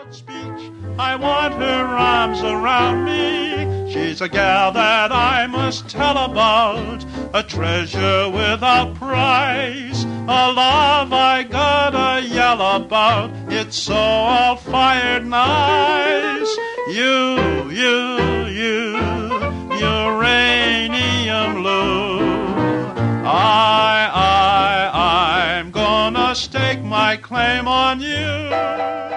Speech. I want her arms around me. She's a gal that I must tell about, a treasure without price, a love I gotta yell about. It's so all fired nice. You, uranium blue. I'm gonna stake my claim on you.